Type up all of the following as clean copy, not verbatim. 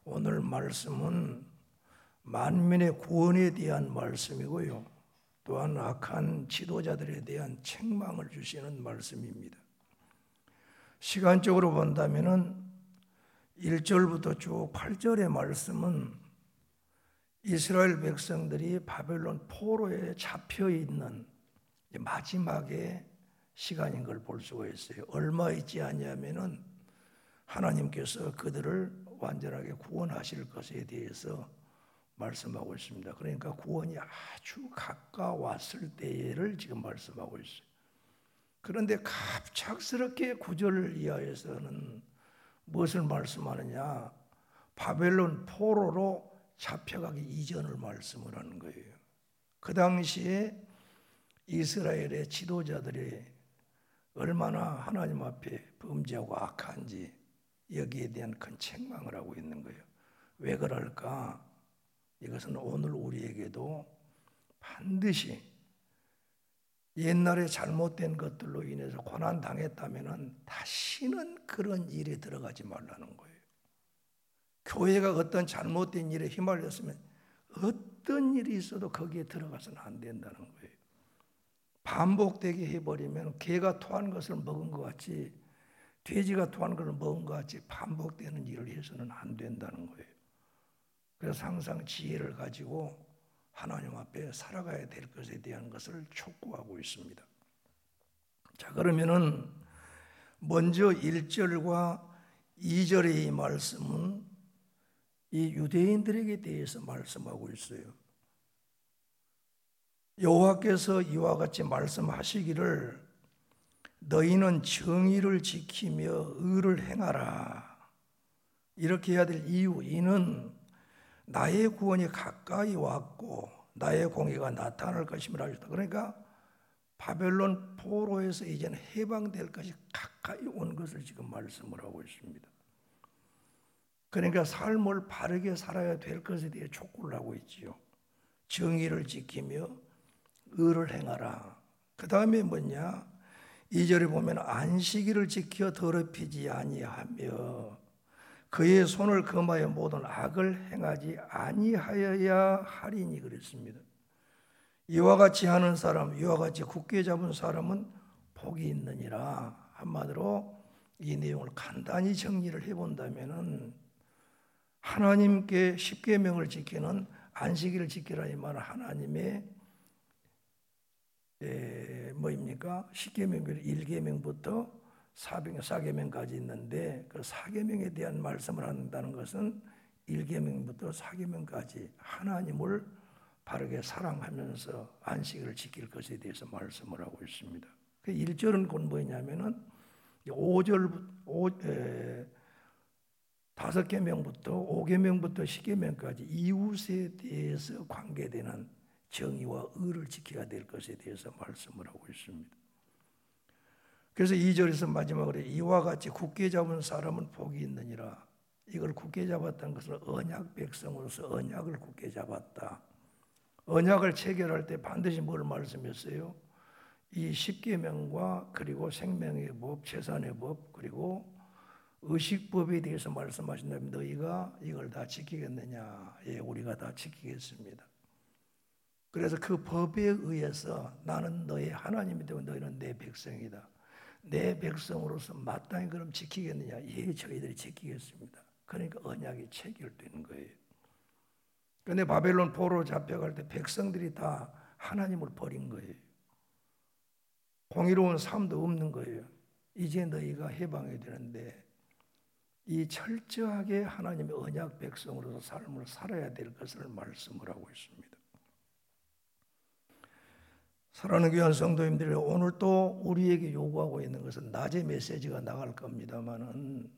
오늘 말씀은 만민의 구원에 대한 말씀이고요. 또한 악한 지도자들에 대한 책망을 주시는 말씀입니다. 시간적으로 본다면은 1절부터 쭉 8절의 말씀은 이스라엘 백성들이 바벨론 포로에 잡혀 있는 마지막의 시간인 걸 볼 수가 있어요. 얼마 있지 않냐면은 하나님께서 그들을 완전하게 구원하실 것에 대해서 말씀하고 있습니다. 그러니까 구원이 아주 가까웠을 때를 지금 말씀하고 있어요. 그런데 갑작스럽게 9절을 이하에서는 무엇을 말씀하느냐? 바벨론 포로로 잡혀가기 이전을 말씀을 하는 거예요. 그 당시에 이스라엘의 지도자들이 얼마나 하나님 앞에 범죄하고 악한지 여기에 대한 큰 책망을 하고 있는 거예요. 왜 그럴까? 이것은 오늘 우리에게도 반드시 옛날에 잘못된 것들로 인해서 고난당했다면 다시는 그런 일에 들어가지 말라는 거예요. 교회가 어떤 잘못된 일에 휘말렸으면 어떤 일이 있어도 거기에 들어가서는 안 된다는 거예요. 반복되게 해버리면 개가 토한 것을 먹은 것 같이, 돼지가 토한 것을 먹은 것 같이 반복되는 일을 해서는 안 된다는 거예요. 그래서 항상 지혜를 가지고 하나님 앞에 살아가야 될 것에 대한 것을 촉구하고 있습니다. 자, 그러면은 먼저 1절과 2절의 이 말씀은 이 유대인들에게 대해서 말씀하고 있어요. 여호와께서 이와 같이 말씀하시기를 너희는 정의를 지키며 의를 행하라. 이렇게 해야 될 이유, 이는 나의 구원이 가까이 왔고 나의 공의가 나타날 것임이라 하셨다. 그러니까 바벨론 포로에서 이제는 해방될 것이 가까이 온 것을 지금 말씀을 하고 있습니다. 그러니까 삶을 바르게 살아야 될 것에 대해 촉구를 하고 있지요. 정의를 지키며 의를 행하라. 그 다음에 뭐냐? 2절에 보면 안식일을 지켜 더럽히지 아니하며 그의 손을 금하여 모든 악을 행하지 아니하여야 하리니 그랬습니다. 이와 같이 하는 사람, 이와 같이 굳게 잡은 사람은 복이 있느니라. 한마디로 이 내용을 간단히 정리를 해본다면은 하나님께 십계명을 지키는 안식일을 지키라 이 말은 하나님의 뭐입니까? 십계명 1계명부터 4계명까지 있는데 그 4계명에 대한 말씀을 한다는 것은 1계명부터 4계명까지 하나님을 바르게 사랑하면서 안식일을 지킬 것에 대해서 말씀을 하고 있습니다. 그 1절은 곧 뭐냐면은 5계명부터 5계명부터 10계명까지 이웃에 대해서 관계되는 정의와 의를 지켜야 될 것에 대해서 말씀을 하고 있습니다. 그래서 2절에서 마지막으로 이와 같이 굳게 잡은 사람은 복이 있느니라. 이걸 굳게 잡았다는 것은 언약 백성으로서 언약을 굳게 잡았다. 언약을 체결할 때 반드시 뭘 말씀했어요? 이 십계명과 그리고 생명의 법, 재산의 법, 그리고 의식법에 대해서 말씀하신다면 너희가 이걸 다 지키겠느냐? 예, 우리가 다 지키겠습니다. 그래서 그 법에 의해서 나는 너의 하나님이 되고 너희는 내 백성이다. 내 백성으로서 마땅히 그럼 지키겠느냐? 예, 저희들이 지키겠습니다. 그러니까 언약이 체결되는 거예요. 그런데 바벨론 포로로 잡혀갈 때 백성들이 다 하나님을 버린 거예요. 공의로운 삶도 없는 거예요. 이제 너희가 해방해야 되는데 이 철저하게 하나님의 언약 백성으로서 삶을 살아야 될 것을 말씀을 하고 있습니다. 사랑하는 귀한 성도님들, 오늘 또 우리에게 요구하고 있는 것은 낮에 메시지가 나갈 겁니다만은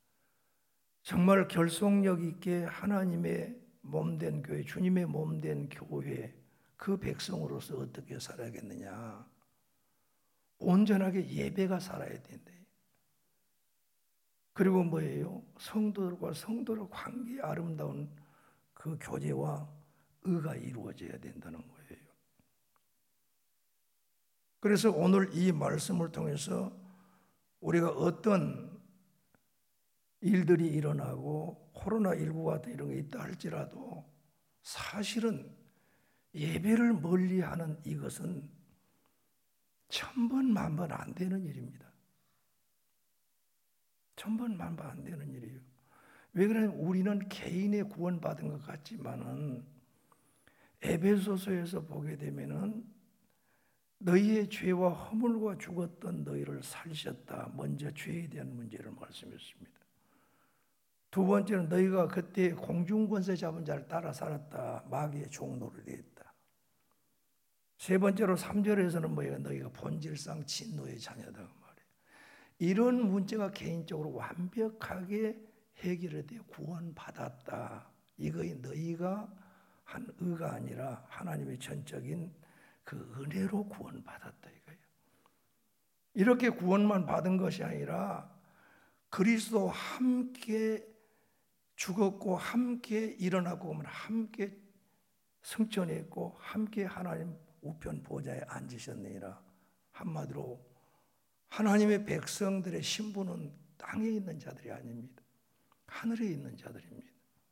정말 결속력 있게 하나님의 몸된 교회, 주님의 몸된 교회, 그 백성으로서 어떻게 살아야겠느냐? 온전하게 예배가 살아야 된대. 그리고 뭐예요? 성도들과 성도의 관계 아름다운 그 교제와 의가 이루어져야 된다는 거예요. 그래서 오늘 이 말씀을 통해서 우리가 어떤 일들이 일어나고 코로나19 같은 이런 게 있다 할지라도 사실은 예배를 멀리하는 이것은 천번 만번 안 되는 일입니다. 천번 만번 안 되는 일이에요. 왜 그러냐면 우리는 개인의 구원받은 것 같지만은 에베소서에서 보게 되면은 너희의 죄와 허물과 죽었던 너희를 살리셨다. 먼저 죄에 대한 문제를 말씀했습니다. 두 번째는 너희가 그때 공중권세 잡은 자를 따라 살았다. 마귀의 종노릇이 했다. 세 번째로 3절에서는 뭐예요? 너희가 본질상 진노의 자녀다 말이에요. 이런 문제가 개인적으로 완벽하게 해결이 되어 구원받았다. 이거에 너희가 한 의가 아니라 하나님의 전적인 그 은혜로 구원받았다 이거예요. 이렇게 구원만 받은 것이 아니라 그리스도와 함께 죽었고 함께 일어나고 함께 승천했고 함께 하나님 우편 보좌에 앉으셨느니라. 한마디로 하나님의 백성들의 신분은 땅에 있는 자들이 아닙니다. 하늘에 있는 자들입니다.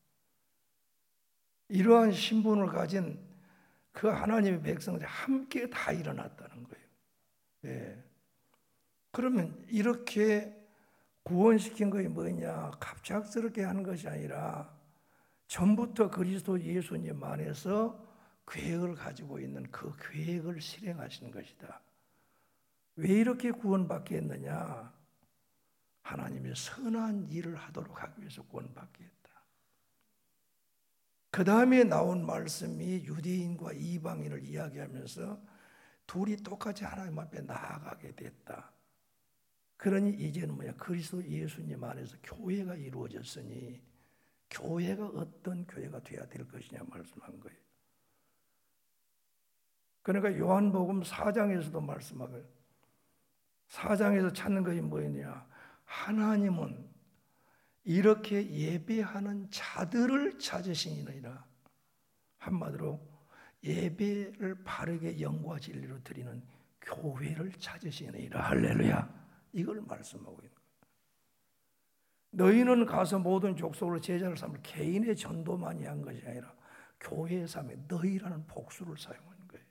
이러한 신분을 가진 그 하나님의 백성들이 함께 다 일어났다는 거예요. 예. 그러면 이렇게 구원시킨 것이 뭐냐? 갑작스럽게 하는 것이 아니라 전부터 그리스도 예수님 안에서 계획을 가지고 있는 그 계획을 실행하시는 것이다. 왜 이렇게 구원받게 했느냐? 하나님의 선한 일을 하도록 하기 위해서 구원받게 했다. 그 다음에 나온 말씀이 유대인과 이방인을 이야기하면서 둘이 똑같이 하나님 앞에 나아가게 됐다. 그러니 이제는 뭐야? 그리스도 예수님 안에서 교회가 이루어졌으니 교회가 어떤 교회가 되어야 될 것이냐 말씀한 거예요. 그러니까 요한복음 4장에서도 말씀하고요. 4장에서 찾는 것이 뭐냐? 하나님은 이렇게 예배하는 자들을 찾으시니라. 한마디로 예배를 바르게 영과 진리로 드리는 교회를 찾으시니라. 할렐루야. 이걸 말씀하고 있는 거예요. 너희는 가서 모든 족속으로 제자를 삼을 개인의 전도만이 한 것이 아니라 교회의 삶에 너희라는 복수를 사용하는 거예요.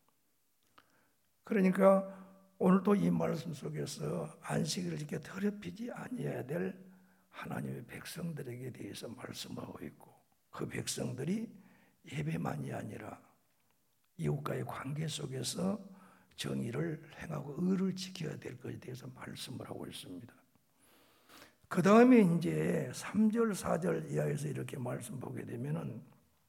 그러니까 오늘도 이 말씀 속에서 안식일을 지켜 더럽히지 아니해야 될 하나님의 백성들에게 대해서 말씀하고 있고 그 백성들이 예배만이 아니라 이웃과의 관계 속에서 정의를 행하고 의를 지켜야 될 것에 대해서 말씀을 하고 있습니다. 그 다음에 이제 3절 4절 이하에서 이렇게 말씀 보게 되면은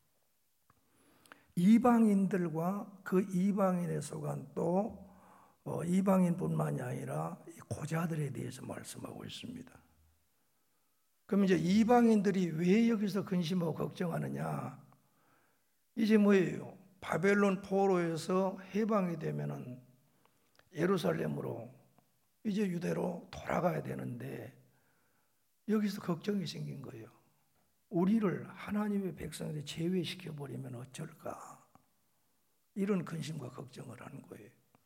이방인들과 그 이방인에 속한 또 이방인뿐만이 아니라 고자들에 대해서 말씀하고 있습니다. 그럼 이제 이방인들이 왜 여기서 근심하고 걱정하느냐? 이제 뭐예요? 바벨론 포로에서 해방이 되면은 예루살렘으로 이제 유대로 돌아가야 되는데 여기서 걱정이 생긴 거예요. 우리를 하나님의 백성들이 제외시켜 버리면 어쩔까? 이런 근심과 걱정을 하는 거예요.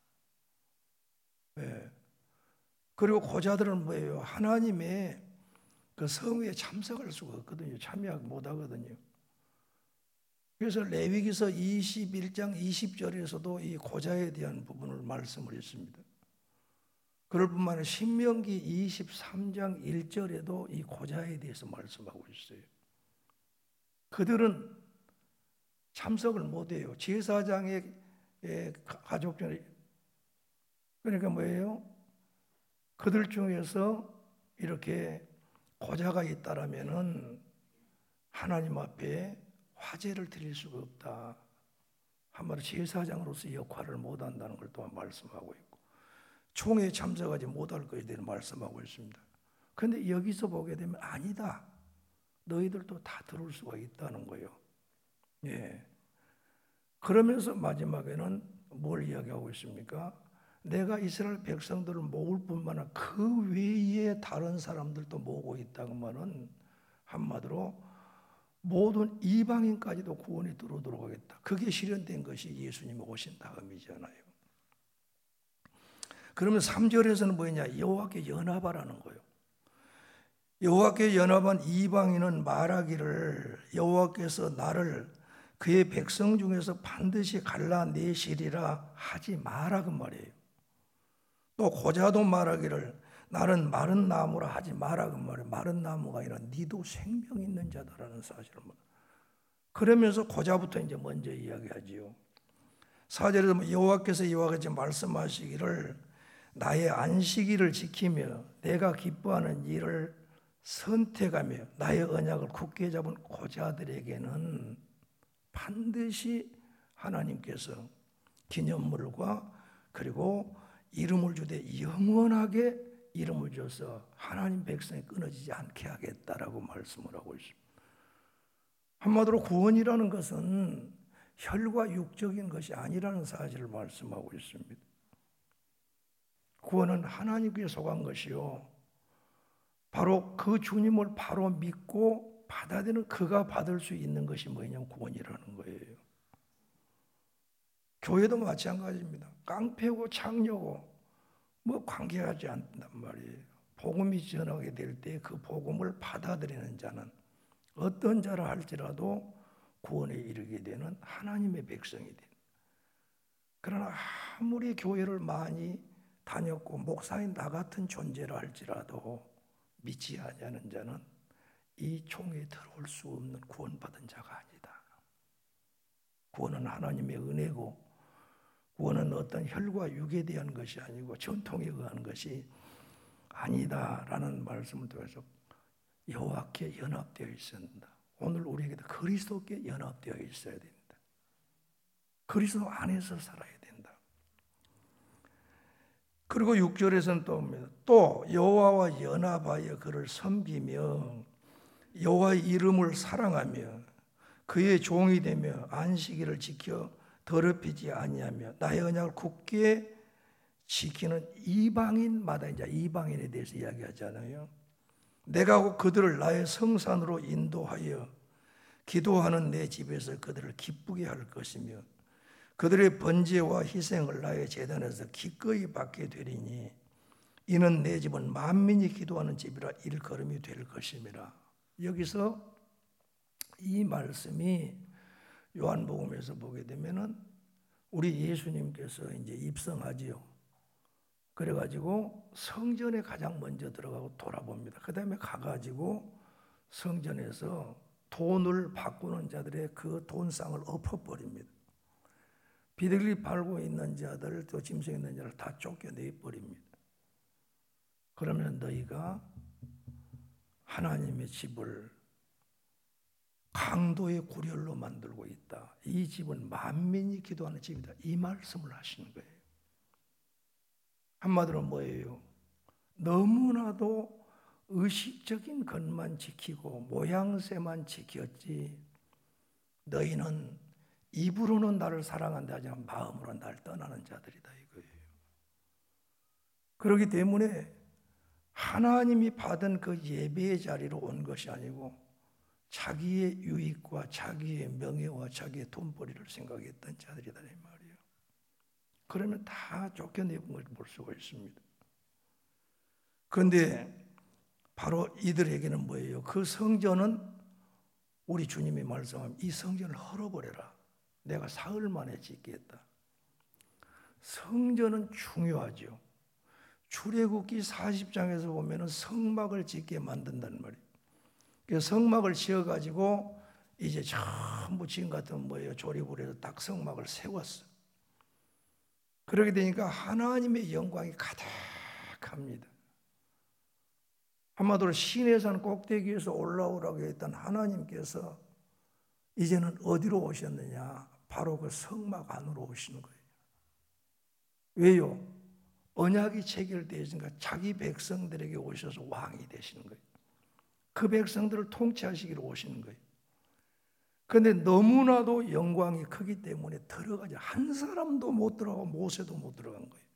네. 그리고 고자들은 뭐예요? 하나님의 그 성회에 참석할 수가 없거든요. 참여하지 못하거든요. 그래서 레위기서 21장 20절에서도 이 고자에 대한 부분을 말씀을 했습니다. 그럴 뿐만 아니라 신명기 23장 1절에도 이 고자에 대해서 말씀하고 있어요. 그들은 참석을 못해요. 제사장의 가족 중에 그러니까 뭐예요? 그들 중에서 이렇게 고자가 있다라면은 하나님 앞에 화제를 드릴 수가 없다. 한마디로 제사장으로서 역할을 못한다는 걸 또한 말씀하고 있고 총회에 참석하지 못할 것에 대해 말씀하고 있습니다. 그런데 여기서 보게 되면 아니다. 너희들도 다 들을 수가 있다는 거예요. 예. 그러면서 마지막에는 뭘 이야기하고 있습니까? 내가 이스라엘 백성들을 모을 뿐만 아니라 그 외에 다른 사람들도 모으고 있다고 하면 한마디로 모든 이방인까지도 구원에 들어오도록 하겠다. 그게 실현된 것이 예수님이 오신 다음이잖아요. 그러면 3절에서는 뭐냐? 여호와께 연합하라는 거예요. 여호와께 연합한 이방인은 말하기를 여호와께서 나를 그의 백성 중에서 반드시 갈라내시리라 하지 마라 그 말이에요. 또 고자도 말하기를 나는 마른 나무라 하지 마라 그 말이에요. 마른 나무가 아니라 니도 생명 있는 자다라는 사실을. 그러면서 고자부터 이제 먼저 이야기하지요. 4절에서 여호와께서 이와 같이 말씀하시기를 나의 안식일을 지키며 내가 기뻐하는 일을 선택하며 나의 언약을 굳게 잡은 고자들에게는 반드시 하나님께서 기념물과 그리고 이름을 주되 영원하게 이름을 줘서 하나님 백성이 끊어지지 않게 하겠다라고 말씀을 하고 있습니다. 한마디로 구원이라는 것은 혈과 육적인 것이 아니라는 사실을 말씀하고 있습니다. 구원은 하나님께 속한 것이요, 바로 그 주님을 바로 믿고 받아들이는 그가 받을 수 있는 것이 뭐냐면 구원이라는 거예요. 교회도 마찬가지입니다. 깡패고 창녀고 뭐 관계하지 않단 말이에요. 복음이 전하게 될 때 그 복음을 받아들이는 자는 어떤 자라 할지라도 구원에 이르게 되는 하나님의 백성이 된. 그러나 아무리 교회를 많이 다녔고 목사인 나 같은 존재라 할지라도 믿지 아니하는 자는 이 총에 들어올 수 없는 구원받은 자가 아니다. 구원은 하나님의 은혜고 구원은 어떤 혈과 육에 대한 것이 아니고 전통에 의한 것이 아니다라는 말씀을 통해서 여호와께 연합되어 있어야 된다. 오늘 우리에게도 그리스도께 연합되어 있어야 된다. 그리스도 안에서 살아야 된다. 그리고 6절에서는 또 여호와와 연합하여 그를 섬기며 여호와의 이름을 사랑하며 그의 종이 되며 안식일을 지켜 더럽히지 아니하며 나의 언약을 굳게 지키는 이방인마다, 이제 이방인에 대해서 이야기하잖아요. 내가 그들을 나의 성산으로 인도하여 기도하는 내 집에서 그들을 기쁘게 할 것이며 그들의 번제와 희생을 나의 제단에서 기꺼이 받게 되리니 이는 내 집은 만민이 기도하는 집이라 일걸음이 될 것임이라. 여기서 이 말씀이 요한복음에서 보게 되면은 우리 예수님께서 이제 입성하지요. 그래가지고 성전에 가장 먼저 들어가고 돌아봅니다. 그 다음에 가가지고 성전에서 돈을 바꾸는 자들의 그 돈상을 엎어버립니다. 비둘기 팔고 있는 자들, 또 짐승 있는 자를 다 쫓겨내버립니다. 그러면 너희가 하나님의 집을 강도의 구렬로 만들고 있다. 이 집은 만민이 기도하는 집이다. 이 말씀을 하시는 거예요. 한마디로 뭐예요? 너무나도 의식적인 것만 지키고 모양새만 지켰지 너희는 입으로는 나를 사랑한다 하지만 마음으로 나를 떠나는 자들이다 이거예요. 그렇기 때문에 하나님이 받은 그 예배의 자리로 온 것이 아니고 자기의 유익과 자기의 명예와 자기의 돈벌이를 생각했던 자들이다 이 말이에요. 그러면 다 쫓겨내본 걸 볼 수가 있습니다. 그런데 바로 이들에게는 뭐예요? 그 성전은 우리 주님이 말씀하면 이 성전을 헐어버려라. 내가 사흘 만에 짓겠다. 성전은 중요하죠. 출애굽기 40장에서 보면은 성막을 짓게 만든다는 말이에요. 그래서 성막을 지어가지고 이제 전부 지금 같은 뭐예요? 조립을 해서 딱 성막을 세웠어. 그렇게 되니까 하나님의 영광이 가득합니다. 한마디로 시내산 꼭대기에서 올라오라고 했던 하나님께서 이제는 어디로 오셨느냐? 바로 그 성막 안으로 오시는 거예요. 왜요? 언약이 체결되었으니까 자기 백성들에게 오셔서 왕이 되시는 거예요. 그 백성들을 통치하시기로 오시는 거예요. 그런데 너무나도 영광이 크기 때문에 들어가지 한 사람도 못 들어가고 모세도 못 들어간 거예요.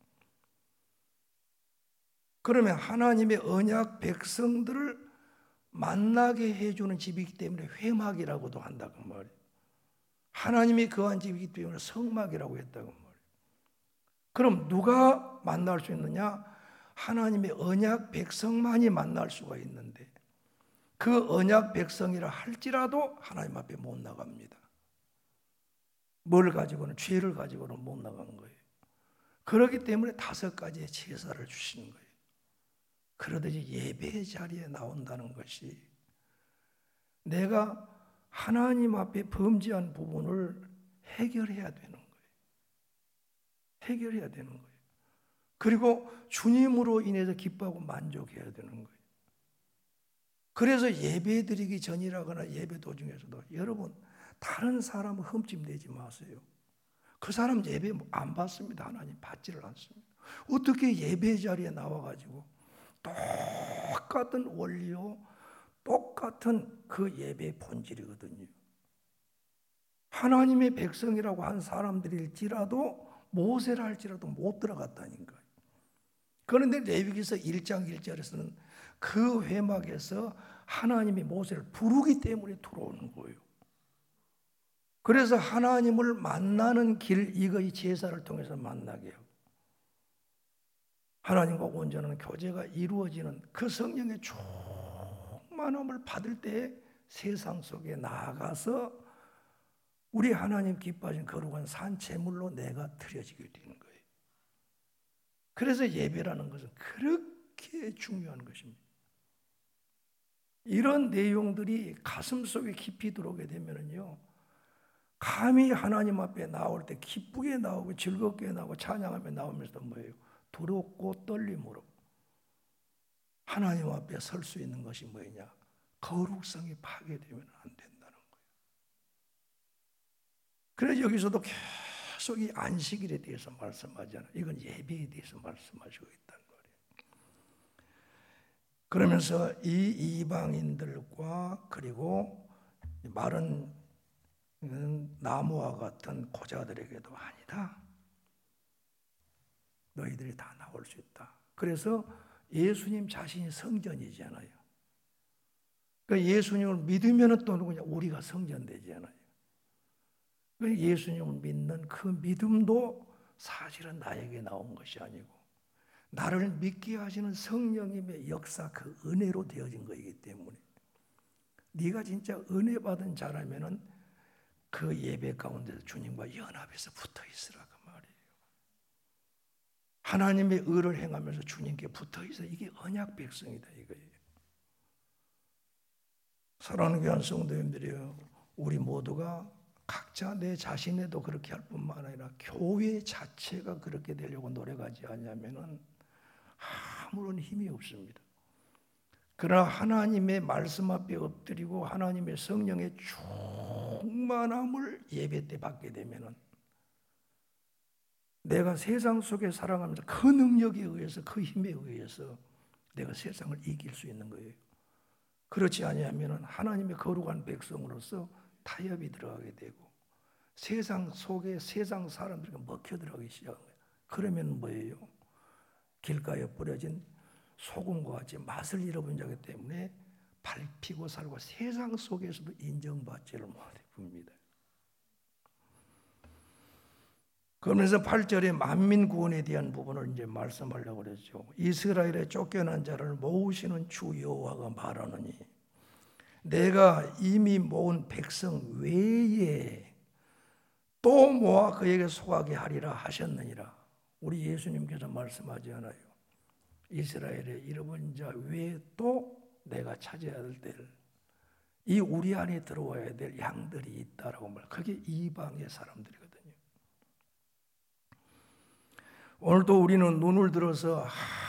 그러면 하나님의 언약 백성들을 만나게 해주는 집이기 때문에 회막이라고도 한다고 말이에요. 하나님이 거한 집이기 때문에 성막이라고 했다고 말이에요. 그럼 누가 만날 수 있느냐? 하나님의 언약 백성만이 만날 수가 있는데 그 언약 백성이라 할지라도 하나님 앞에 못 나갑니다. 뭘 가지고는, 죄를 가지고는 못 나간 거예요. 그렇기 때문에 5가지의 제사를 주시는 거예요. 그러듯이 예배의 자리에 나온다는 것이 내가 하나님 앞에 범죄한 부분을 해결해야 되는 거예요. 해결해야 되는 거예요. 그리고 주님으로 인해서 기뻐하고 만족해야 되는 거예요. 그래서 예배 드리기 전이라거나 예배 도중에서도 여러분 다른 사람 흠집 내지 마세요. 그 사람 예배 안 받습니다. 하나님 받지를 않습니다. 어떻게 예배 자리에 나와가지고 똑같은 원리요, 똑같은 그 예배의 본질이거든요. 하나님의 백성이라고 한 사람들일지라도 모세라 할지라도 못 들어갔다니까요. 그런데 레위기서 1장 1절에서는 그 회막에서 하나님이 모세를 부르기 때문에 들어오는 거예요. 그래서 하나님을 만나는 길, 이거의 제사를 통해서 만나게 하고 하나님과 온전한 교제가 이루어지는 그 성령의 충만함을 받을 때 세상 속에 나아가서 우리 하나님 기뻐하신 거룩한 산 제물로 내가 드려지게 되는 거예요. 그래서 예배라는 것은 그렇게 중요한 것입니다. 이런 내용들이 가슴 속에 깊이 들어오게 되면요, 감히 하나님 앞에 나올 때 기쁘게 나오고 즐겁게 나오고 찬양하며 나오면서도 뭐예요? 두렵고 떨림으로 하나님 앞에 설 수 있는 것이 뭐냐? 거룩성이 파괴되면 안 된다는 거예요. 그래서 여기서도 계속 이 안식일에 대해서 말씀하잖아요. 이건 예배에 대해서 말씀하시고 있다는 거예요. 그러면서 이 이방인들과 그리고 마른 나무와 같은 고자들에게도 아니다. 너희들이 다 나올 수 있다. 그래서 예수님 자신이 성전이잖아요. 그러니까 예수님을 믿으면 또 누구냐? 우리가 성전되잖아요. 그러니까 예수님을 믿는 그 믿음도 사실은 나에게 나온 것이 아니고 나를 믿게 하시는 성령님의 역사, 그 은혜로 되어진 것이기 때문에 네가 진짜 은혜 받은 자라면은 그 예배 가운데서 주님과 연합해서 붙어 있으라 그 말이에요. 하나님의 의를 행하면서 주님께 붙어 있어. 이게 언약 백성이다 이거예요. 사랑하는 교회 성도님들이요, 우리 모두가 각자 내 자신에도 그렇게 할 뿐만 아니라 교회 자체가 그렇게 되려고 노력하지 않냐면은 아무런 힘이 없습니다. 그러나 하나님의 말씀 앞에 엎드리고 하나님의 성령의 충만함을 예배 때 받게 되면은 내가 세상 속에 살아가면서 그 능력에 의해서, 그 힘에 의해서 내가 세상을 이길 수 있는 거예요. 그렇지 아니하면은 하나님의 거룩한 백성으로서 타협이 들어가게 되고 세상 속에 세상 사람들이 먹혀 들어가기 시작한 거예요. 그러면 뭐예요? 길가에 뿌려진 소금과 같이 맛을 잃어버린 자기 때문에 밟히고 살고 세상 속에서도 인정받지를 못합니다. 그러면서 8절에 만민 구원에 대한 부분을 이제 말씀하려고 그랬죠. 이스라엘에 쫓겨난 자를 모으시는 주 여호와가 말하노니 내가 이미 모은 백성 외에 또 모아 그에게 속하게 하리라 하셨느니라. 우리 예수님께서 말씀하지 않아요. 이스라엘의 잃어버린 자 외에 또 내가 찾아야 될 이 우리 안에 들어와야 될 양들이 있다라고 말. 그게 이방의 사람들이거든요. 오늘도 우리는 눈을 들어서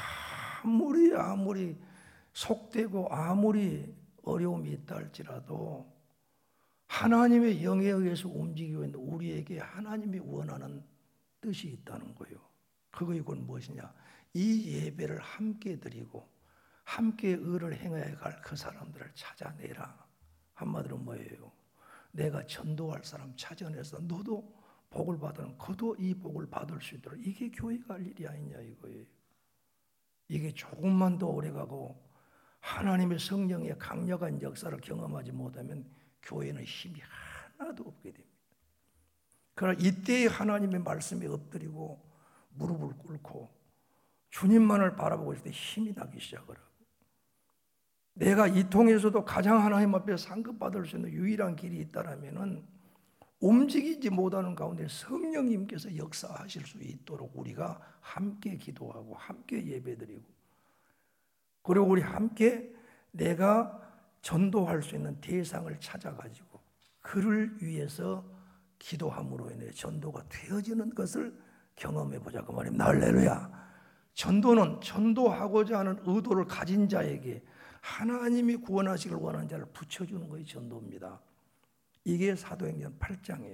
아무리 속되고 아무리 어려움이 있다 할지라도 하나님의 영에 의해서 움직이고 있는 우리에게 하나님이 원하는 뜻이 있다는 거예요. 그거 이건 무엇이냐? 이 예배를 함께 드리고 함께 의를 행해야 할 그 사람들을 찾아내라. 한마디로 뭐예요? 내가 전도할 사람 찾아내서 너도 복을 받으면 그도 이 복을 받을 수 있도록, 이게 교회가 할 일이 아니냐 이거예요. 이게 조금만 더 오래가고 하나님의 성령의 강력한 역사를 경험하지 못하면 교회는 힘이 하나도 없게 됩니다. 그러나 이때 하나님의 말씀에 엎드리고 무릎을 꿇고 주님만을 바라보고 있을 때 힘이 나기 시작을 하고 내가 이 통해서도 가장 하나님 앞에 상급받을 수 있는 유일한 길이 있다라면은 움직이지 못하는 가운데 성령님께서 역사하실 수 있도록 우리가 함께 기도하고 함께 예배드리고, 그리고 우리 함께 내가 전도할 수 있는 대상을 찾아가지고 그를 위해서 기도함으로 인해 전도가 되어지는 것을 경험해 보자 그 말입니다. 할렐루야. 전도는 전도하고자 하는 의도를 가진 자에게 하나님이 구원하시길 원하는 자를 붙여주는 것이 전도입니다. 이게 사도행전 8장이에요.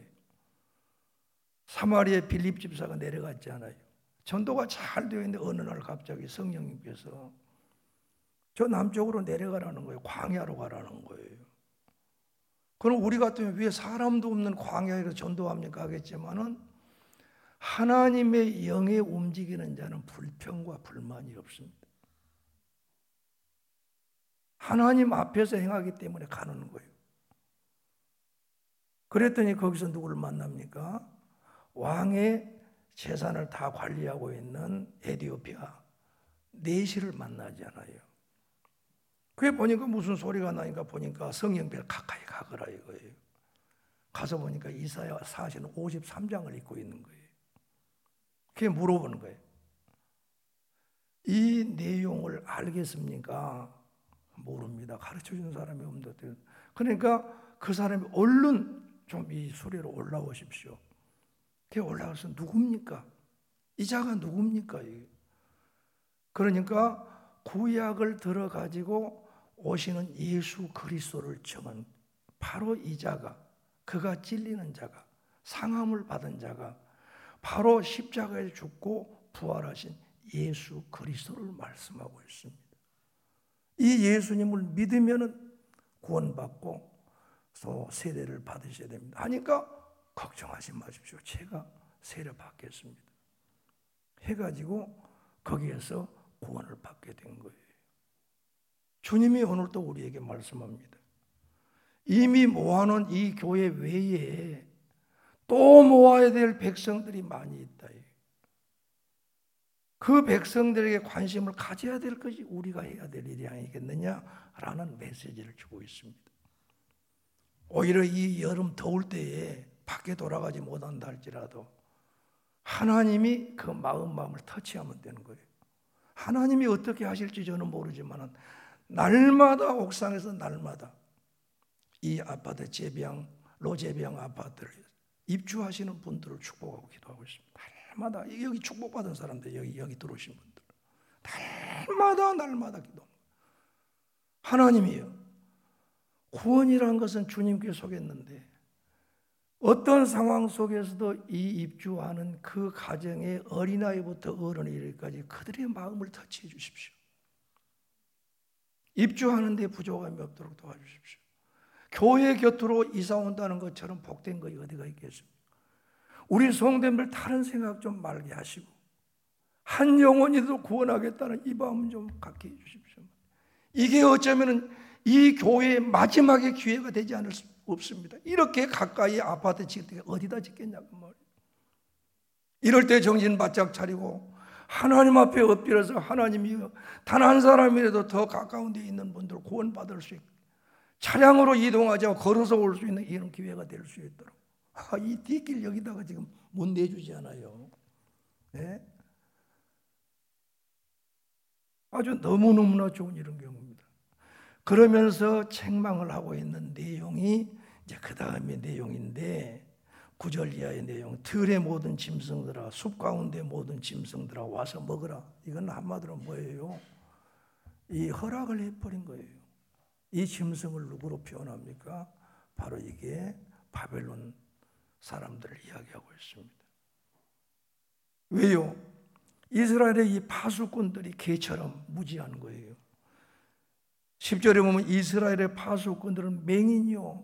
사마리아 빌립 집사가 내려갔잖아요. 전도가 잘 되어 있는데 어느 날 갑자기 성령님께서 저 남쪽으로 내려가라는 거예요. 광야로 가라는 거예요. 그럼 우리 같으면 왜 사람도 없는 광야에서 전도합니까 하겠지만은 하나님의 영에 움직이는 자는 불평과 불만이 없습니다. 하나님 앞에서 행하기 때문에 가는 거예요. 그랬더니 거기서 누구를 만납니까? 왕의 재산을 다 관리하고 있는 에디오피아 내시를 만나잖아요. 그게 보니까 무슨 소리가 나니까 보니까 성령께서 가까이 가거라 이거예요. 가서 보니까 이사야 53장을 읽고 있는 거예요. 그게 물어보는 거예요. 이 내용을 알겠습니까? 모릅니다. 가르쳐주는 사람이 없는데. 그러니까 그 사람이 얼른 좀 이 소리로 올라오십시오. 그게 올라와서 누굽니까? 이 자가 누굽니까? 그러니까 구약을 들어가지고 오시는 예수 그리스도를 정한 바로 이 자가, 그가 찔리는 자가, 상함을 받은 자가 바로 십자가에 죽고 부활하신 예수 그리스도를 말씀하고 있습니다. 이 예수님을 믿으면 구원받고 또 세례를 받으셔야 됩니다. 하니까 걱정하지 마십시오. 제가 세례 받겠습니다. 해가지고 거기에서 구원을 받게 된 거예요. 주님이 오늘도 우리에게 말씀합니다. 이미 모아놓은 이 교회 외에 또 모아야 될 백성들이 많이 있다. 그 백성들에게 관심을 가져야 될 것이 우리가 해야 될 일이 아니겠느냐라는 메시지를 주고 있습니다. 오히려 이 여름 더울 때에 밖에 돌아가지 못한다 할지라도 하나님이 그 마음을 터치하면 되는 거예요. 하나님이 어떻게 하실지 저는 모르지만 날마다 옥상에서 날마다 이 아파트 로제비앙 아파트를 입주하시는 분들을 축복하고 기도하고 있습니다. 날마다 여기 축복받은 사람들 여기 들어오신 분들 날마다 기도. 하나님이요. 구원이라는 것은 주님께 속했는데 어떤 상황 속에서도 이 입주하는 그 가정의 어린아이부터 어른에 이르기까지 그들의 마음을 터치해 주십시오. 입주하는 데 부족함이 없도록 도와주십시오. 교회 곁으로 이사 온다는 것처럼 복된 것이 어디가 있겠습니까? 우리 성도님들 다른 생각 좀 말게 하시고 한 영혼이라도 구원하겠다는 이 마음 좀 갖게 해주십시오. 이게 어쩌면 이 교회의 마지막의 기회가 되지 않을 수 없습니다. 이렇게 가까이 아파트 짓을 때 어디다 짓겠냐고 말이에요. 이럴 때 정신 바짝 차리고 하나님 앞에 엎드려서 하나님이 단 한 사람이라도 더 가까운 데 있는 분들 구원받을 수 있고 차량으로 이동하지 않고 걸어서 올 수 있는 이런 기회가 될 수 있도록 이 뒷길 여기다가 지금 못 내주지 않아요. 네? 아주 너무너무나 좋은 이런 경우입니다. 그러면서 책망을 하고 있는 내용이 이제 그 다음의 내용인데 9절 이하의 내용. 들의 모든 짐승들아 숲 가운데 모든 짐승들아 와서 먹으라. 이건 한마디로 뭐예요? 이 허락을 해버린 거예요. 이 짐승을 누구로 표현합니까? 바로 이게 바벨론 사람들을 이야기하고 있습니다. 왜요? 이스라엘의 이 파수꾼들이 개처럼 무지한 거예요. 10절에 보면 이스라엘의 파수꾼들은 맹인이요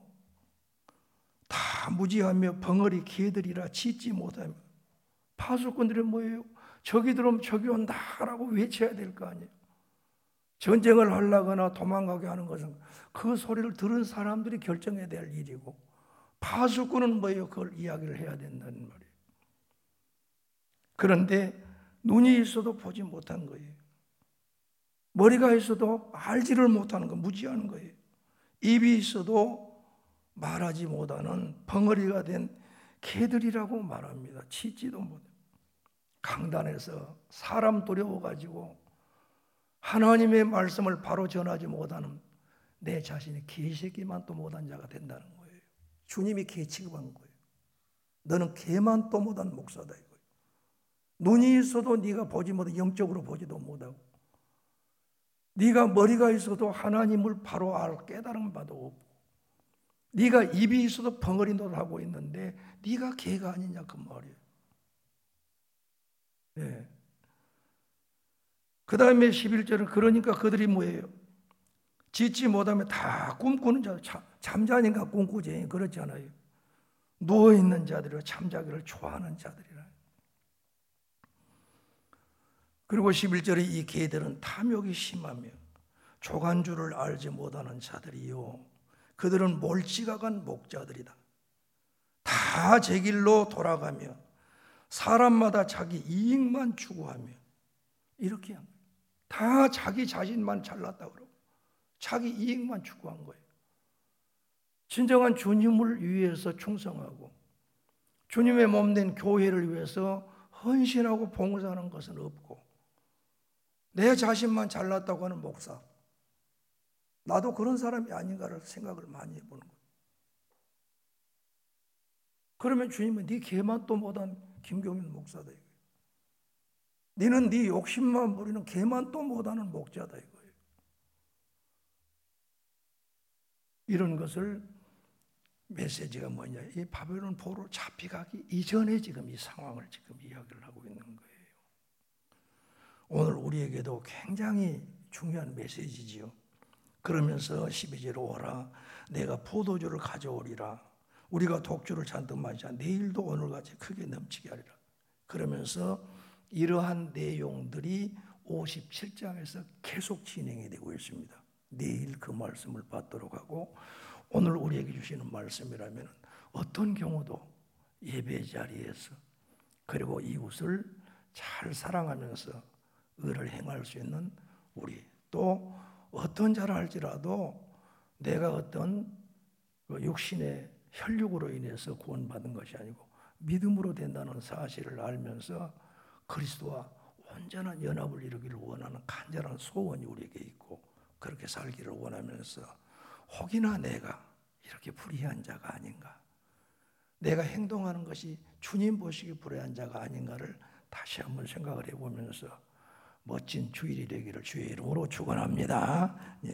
다 무지하며 벙어리 개들이라 짖지 못하며. 파수꾼들이 뭐예요? 적이 들어오면 적이 온다라고 외쳐야 될 거 아니에요. 전쟁을 하려거나 도망가게 하는 것은 그 소리를 들은 사람들이 결정해야 될 일이고 파수꾼은 뭐예요? 그걸 이야기를 해야 된다는 말이에요. 그런데 눈이 있어도 보지 못한 거예요. 머리가 있어도 알지를 못하는 거, 무지하는 거예요. 입이 있어도 말하지 못하는 벙어리가 된 개들이라고 말합니다. 치지도 못해. 강단에서 사람 두려워가지고 하나님의 말씀을 바로 전하지 못하는 내 자신이 개새끼만 또 못한 자가 된다는 거예요. 주님이 개 취급한 거예요. 너는 개만 또 못한 목사다 이거예요. 눈이 있어도 네가 보지 못하고 영적으로 보지도 못하고, 네가 머리가 있어도 하나님을 바로 알 깨달은 바도 없고, 네가 입이 있어도 벙어리 노릇하고 있는데 네가 개가 아니냐 그 말이에요. 네. 그 다음에 11절은 그러니까 그들이 뭐예요? 짓지 못하면 다 꿈꾸는 자, 잠자니까 꿈꾸지, 그렇잖아요. 누워있는 자들이라 잠자기를 좋아하는 자들이라. 그리고 11절에 이 개들은 탐욕이 심하며 조간주를 알지 못하는 자들이요, 그들은 몰지각한 목자들이다. 다 제 길로 돌아가며 사람마다 자기 이익만 추구하며, 이렇게 합니다. 다 자기 자신만 잘났다 그러고 자기 이익만 추구한 거예요. 진정한 주님을 위해서 충성하고 주님의 몸된 교회를 위해서 헌신하고 봉사하는 것은 없고, 내 자신만 잘났다고 하는 목사, 나도 그런 사람이 아닌가를 생각을 많이 해보는 거예요. 그러면 주님은 네 개만 또 못한 김경민 목사다 이거예요. 너는 네 욕심만 부리는 개만 또 못하는 목자다 이거예요. 이런 것을 메시지가 뭐냐, 이 바벨론 포로 잡혀가기 이전에 지금 이 상황을 지금 이야기를 하고 있는 거예요. 오늘 우리에게도 굉장히 중요한 메시지지요. 그러면서 12절에 오라 내가 포도주를 가져오리라, 우리가 독주를 잔뜩 마시자, 내일도 오늘같이 크게 넘치게 하리라. 그러면서 이러한 내용들이 57장에서 계속 진행이 되고 있습니다. 내일 그 말씀을 받도록 하고, 오늘 우리에게 주시는 말씀이라면 어떤 경우도 예배 자리에서 그리고 이웃을 잘 사랑하면서 의를 행할 수 있는 우리, 또 어떤 자라 할지라도 내가 어떤 육신의 혈육으로 인해서 구원받은 것이 아니고 믿음으로 된다는 사실을 알면서 그리스도와 온전한 연합을 이루기를 원하는 간절한 소원이 우리에게 있고, 그렇게 살기를 원하면서 혹이나 내가 이렇게 불의한 자가 아닌가, 내가 행동하는 것이 주님 보시기 불의한 자가 아닌가를 다시 한번 생각을 해보면서 멋진 주일이 되기를 주의 이름으로 축원합니다. 예.